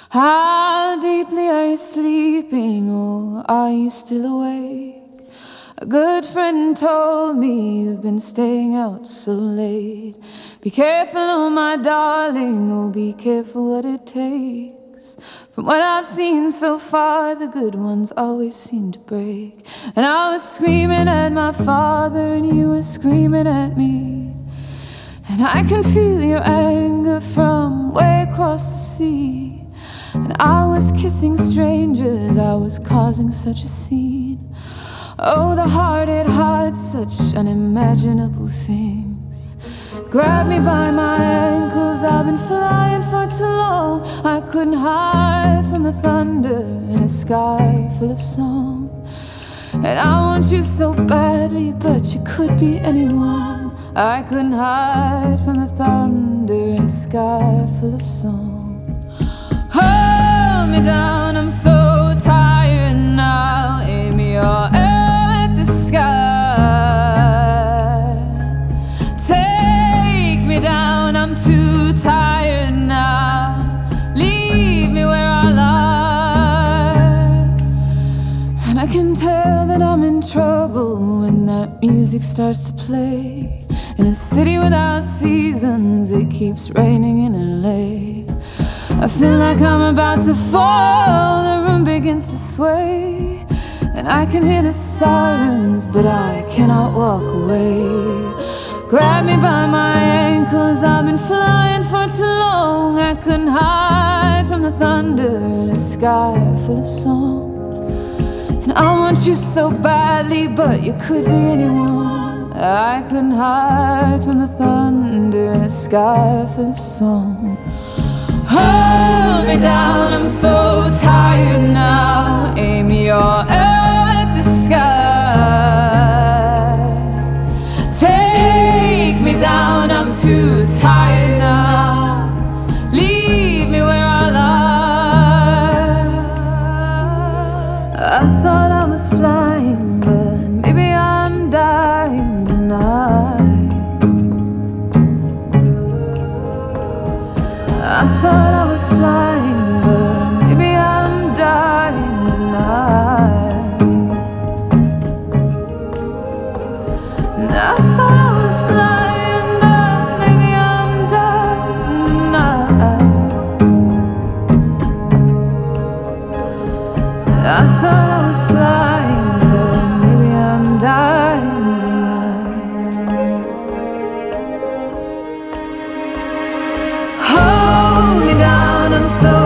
How deeply are you sleeping, or are you still awake? A good friend told me you've been staying out so late. Be careful, oh my darling, oh be careful what it takes. From what I've seen so far, the good ones always seem to break. And I was screaming at my father, and you were screaming at me. And I can feel your anger from way across the sea. And I was kissing strangers, I was causing such a scene. Oh, the heart, it hides such unimaginable things. Grab me by my ankles, I've been flying for too long. I couldn't hide from the thunder in a sky full of song. And I want you so badly, but you could be anyone. I couldn't hide from the thunder in a sky full of song. Hold me down, I'm so tired now. Aim your arrow at the sky. Take me down, I'm too tired now. Leave me where I lie. And I can tell that I'm in trouble when that music starts to play. In a city without seasons, it keeps raining in LA. I feel like I'm about to fall, the room begins to sway. And I can hear the sirens, but I cannot walk away. Grab me by my ankles, I've been flying for too long. I couldn't hide from the thunder in a sky full of song. And I want you so badly, but you could be anyone. I couldn't hide from the thunder in a sky full of song. Hold me down, I'm so tired now. Aim your arrow at the sky. Take me down, I'm too tired now. Leave me where I lie. I thought I was flying, but maybe I'm dying tonight. I thought I was flying, but maybe I'm dying tonight. And I thought I was flying, but maybe I'm dying tonight. I thought I was flying, but maybe I'm dying tonight. Hold me down, I'm so